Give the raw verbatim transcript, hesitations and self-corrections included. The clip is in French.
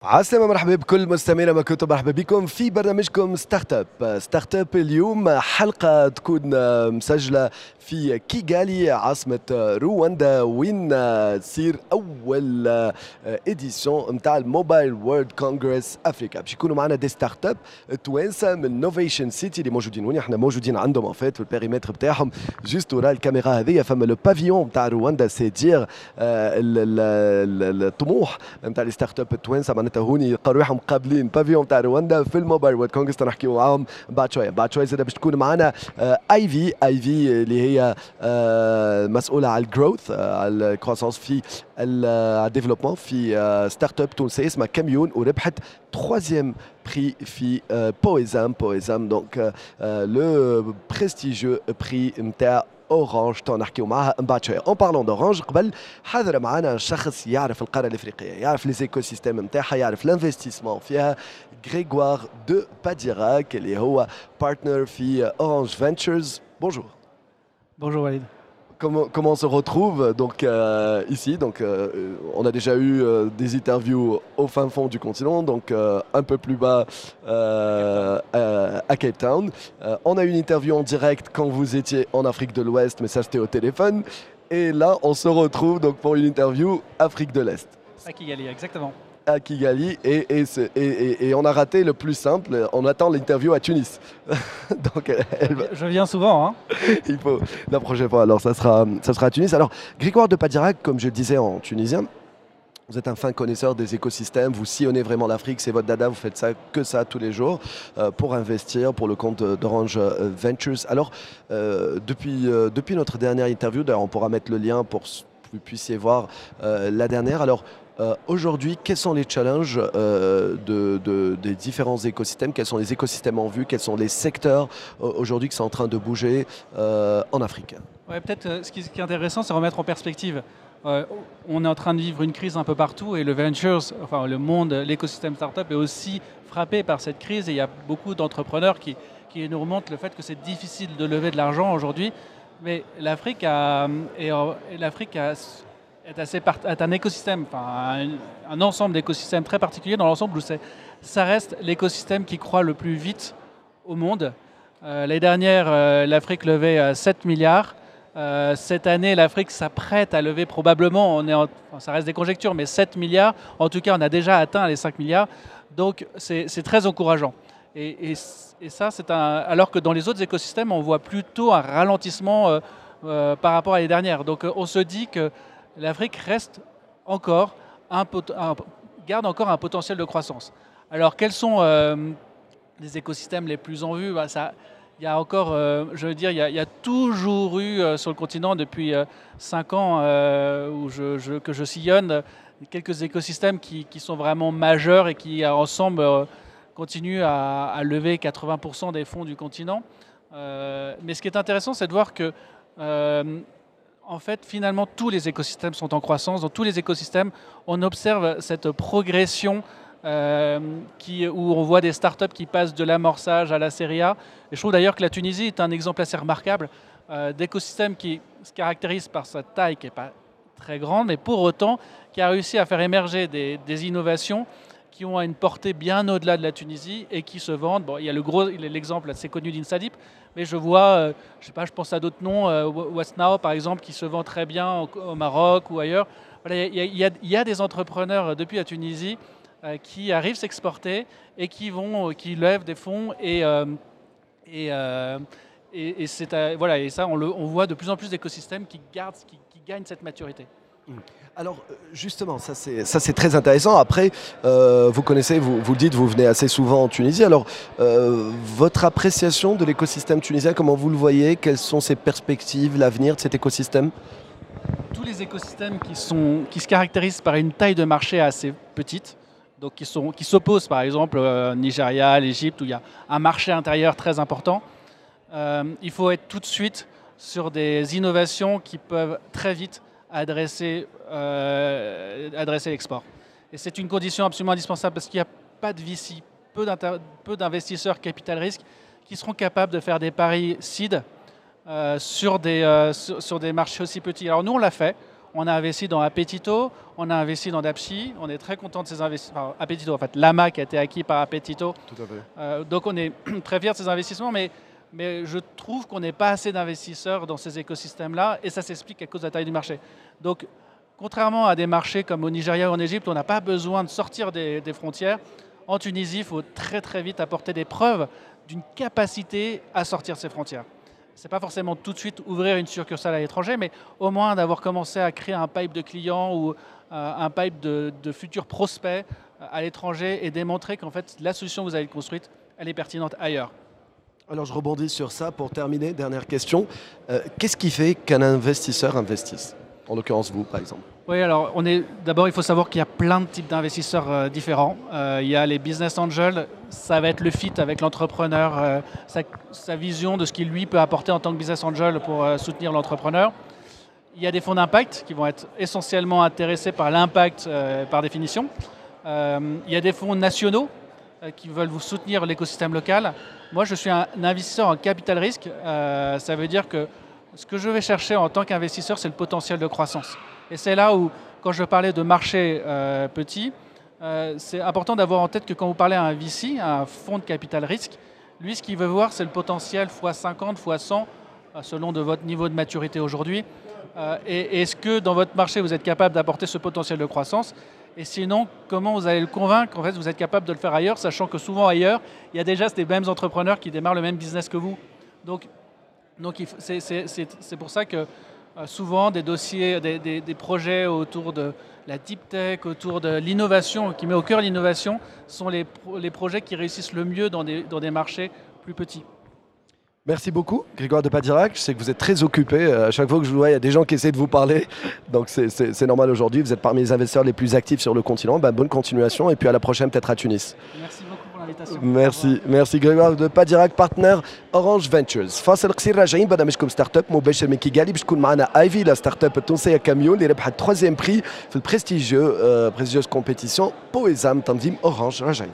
عسلامة، مرحبا بكل مستمعينا ما كنتم، مرحبا بكم في برنامجكم ستارت اب. ستارت اب اليوم حلقة تكون مسجلة في كيغالي عاصمة رواندا، وين تصير أول اديسيون نتاع الموبايل وورلد كونغرس افريكا. باش يكونوا معنا دي ستارت اب توانسة من نوفيشن سيتي اللي موجودين وين احنا موجودين عندهم ان فيت في البيريمتر بتاعهم. جوست ورا الكاميرا هذه فما لو بافيون نتاع رواندا، سي دير الطموح نتاع لي ستارت اب التوانسة معناتها هوني يلقاو روحهم قابلين بافيون تاع رواندا في الموبايل وورلد كونغرس. تنحكيو معاهم بعد شويه. بعد شويه زاد باش تكون معنا اي في اي في اللي هي آه، مسؤوله على الجروث، على الكروسانس في الديفلوبمون في ستارت اب تونسيه اسمها كاميون، وربحت troisième prix في بويزام بويزام دونك لو بريستيجيو بري نتاع اورانج. تو نحكيو معاها من بعد شويه. اون بارلون دورانج، قبل حاضر معنا شخص يعرف القاره الافريقيه، يعرف لي زيكو سيستيم نتاعها، يعرف الانفستيسمون فيها. غريغوار دو باديراك اللي هو بارتنر في اورانج فينتشرز. بونجور. Bonjour Walid. Comment, comment on se retrouve donc euh, ici donc euh, on a déjà eu euh, des interviews au fin fond du continent, donc euh, un peu plus bas euh, à, à Cape Town. Euh, on a eu une interview en direct quand vous étiez en Afrique de l'Ouest, mais ça c'était au téléphone. Et là, on se retrouve donc pour une interview Afrique de l'Est. À Kigali, exactement. À Kigali, et, et, et, et, et on a raté le plus simple, on attend l'interview à Tunis. Donc elle va... Je viens souvent. Hein. Il faut la prochaine fois, alors ça sera, ça sera à Tunis. Alors Grégoire de Padirac, comme je le disais en tunisien, vous êtes un fin connaisseur des écosystèmes, vous sillonnez vraiment l'Afrique, c'est votre dada, vous faites ça que ça tous les jours euh, pour investir pour le compte d'Orange Ventures. Alors euh, depuis, euh, depuis notre dernière interview, d'ailleurs on pourra mettre le lien pour que vous puissiez voir euh, la dernière. Alors Euh, aujourd'hui, quels sont les challenges euh, de, de, des différents écosystèmes? Quels sont les écosystèmes en vue? Quels sont les secteurs euh, aujourd'hui qui sont en train de bouger euh, en Afrique? Ouais, peut-être euh, ce, qui, ce qui est intéressant, c'est remettre en perspective. Euh, on est en train de vivre une crise un peu partout et le ventures, enfin le monde, l'écosystème startup est aussi frappé par cette crise, et il y a beaucoup d'entrepreneurs qui, qui nous remontent le fait que c'est difficile de lever de l'argent aujourd'hui. Mais l'Afrique a, et, et l'Afrique a Est, assez part- est un écosystème, enfin un, un ensemble d'écosystèmes très particulier, dans l'ensemble où c'est, ça reste l'écosystème qui croît le plus vite au monde. Euh, l'année dernière, euh, l'Afrique levait euh, sept milliards. Euh, cette année, l'Afrique s'apprête à lever probablement, on est en, enfin, ça reste des conjectures, mais sept milliards. En tout cas, on a déjà atteint les cinq milliards. Donc c'est, c'est très encourageant. Et, et, et ça, c'est un, alors que dans les autres écosystèmes, on voit plutôt un ralentissement euh, euh, par rapport à l'année dernière. Donc euh, on se dit que l'Afrique reste encore un, un, garde encore un potentiel de croissance. Alors, quels sont euh, les écosystèmes les plus en vue? Bah, ça, il y a encore, euh, je veux dire, il y a, il y a toujours eu euh, sur le continent depuis euh, cinq ans euh, où je, je, que je sillonne quelques écosystèmes qui, qui sont vraiment majeurs et qui ensemble euh, continuent à, à lever quatre-vingts pour cent des fonds du continent. Euh, mais ce qui est intéressant, c'est de voir que euh, en fait, finalement, tous les écosystèmes sont en croissance. Dans tous les écosystèmes, on observe cette progression euh, qui, où on voit des startups qui passent de l'amorçage à la série A. Et je trouve d'ailleurs que la Tunisie est un exemple assez remarquable euh, d'écosystème qui se caractérise par sa taille, qui n'est pas très grande, mais pour autant, qui a réussi à faire émerger des, des innovations qui ont une portée bien au-delà de la Tunisie et qui se vendent. Bon, il y a le gros, l'exemple assez connu d'Insadip, mais je vois, euh, je sais pas, je pense à d'autres noms, euh, Westnow par exemple, qui se vend très bien au, au Maroc ou ailleurs. Voilà, il, y a, il, y a, il y a des entrepreneurs depuis la Tunisie euh, qui arrivent s'exporter et qui vont, euh, qui lèvent des fonds et euh, et, euh, et, et c'est euh, voilà, et ça on, le, on voit de plus en plus d'écosystèmes qui gardent, qui, qui gagnent cette maturité. Alors justement, ça c'est, ça c'est très intéressant. Après, euh, vous connaissez, vous, vous le dites, vous venez assez souvent en Tunisie. Alors, euh, votre appréciation de l'écosystème tunisien, comment vous le voyez? Quelles sont ses perspectives, l'avenir de cet écosystème? Tous les écosystèmes qui, sont, qui se caractérisent par une taille de marché assez petite, donc qui, sont, qui s'opposent par exemple euh, Nigeria, l'Égypte, où il y a un marché intérieur très important, euh, il faut être tout de suite sur des innovations qui peuvent très vite adresser, euh, adresser l'export. Et c'est une condition absolument indispensable parce qu'il n'y a pas de V C, peu, peu d'investisseurs capital risque qui seront capables de faire des paris seed euh, sur, des, euh, sur, sur des marchés aussi petits. Alors nous, on l'a fait. On a investi dans Appetito, on a investi dans Dapchi, on est très content de ces investissements. Enfin, Appetito, en fait, Lama qui a été acquis par Appetito. Tout à fait. Euh, donc on est très fiers de ces investissements, mais, mais je trouve qu'on n'est pas assez d'investisseurs dans ces écosystèmes-là, et ça s'explique à cause de la taille du marché. Donc, contrairement à des marchés comme au Nigeria ou en Égypte, on n'a pas besoin de sortir des, des frontières. En Tunisie, il faut très très vite apporter des preuves d'une capacité à sortir de ces frontières. Ce n'est pas forcément tout de suite ouvrir une succursale à l'étranger, mais au moins d'avoir commencé à créer un pipe de clients ou euh, un pipe de, de futurs prospects à l'étranger et démontrer qu'en fait la solution que vous avez construite, elle est pertinente ailleurs. Alors je rebondis sur ça pour terminer. Dernière question. Euh, Qu'est-ce qui fait qu'un investisseur investisse? En l'occurrence vous, par exemple. Oui, alors on est d'abord il faut savoir qu'il y a plein de types d'investisseurs euh, différents. Euh, il y a les business angels, ça va être le fit avec l'entrepreneur, euh, sa, sa vision de ce qu'il lui peut apporter en tant que business angel pour euh, soutenir l'entrepreneur. Il y a des fonds d'impact qui vont être essentiellement intéressés par l'impact euh, par définition. Euh, il y a des fonds nationaux euh, qui veulent vous soutenir l'écosystème local. Moi, je suis un, un investisseur en capital risque. Euh, ça veut dire que ce que je vais chercher en tant qu'investisseur, c'est le potentiel de croissance. Et c'est là où, quand je parlais de marché euh, petit, euh, c'est important d'avoir en tête que quand vous parlez à un V C, un fonds de capital risque, lui, ce qu'il veut voir, c'est le potentiel fois cinquante, fois cent, euh, selon de votre niveau de maturité aujourd'hui. Euh, et est-ce que dans votre marché, vous êtes capable d'apporter ce potentiel de croissance? Et sinon, comment vous allez le convaincre qu'en fait, vous êtes capable de le faire ailleurs, sachant que souvent ailleurs, il y a déjà ces mêmes entrepreneurs qui démarrent le même business que vous. Donc, donc c'est pour ça que euh, souvent des dossiers, des, des, des projets autour de la deep tech, autour de l'innovation, qui met au cœur l'innovation, sont les, pro les projets qui réussissent le mieux dans des, dans des marchés plus petits. Merci beaucoup, Grégoire Depadirac. Je sais que vous êtes très occupé. À chaque fois que je vous vois, il y a des gens qui essaient de vous parler. Donc c'est normal aujourd'hui. Vous êtes parmi les investisseurs les plus actifs sur le continent. Ben, bonne continuation et puis à la prochaine peut-être à Tunis. Merci beaucoup pour l'invitation. Merci. Merci Grégoire Depadirac, partenaire Orange Ventures. فاصل قصير راجعين برنامجكم ستارت اب مباشر من كيغالي باش تكون معنا ايفي لا ستارت اب التونسيه كاميون اللي ربحت ثلاثيام بري في البريستيجيو بريستيجيوس كومبيتيسيون بويزام تنظيم اورانج. راجعين.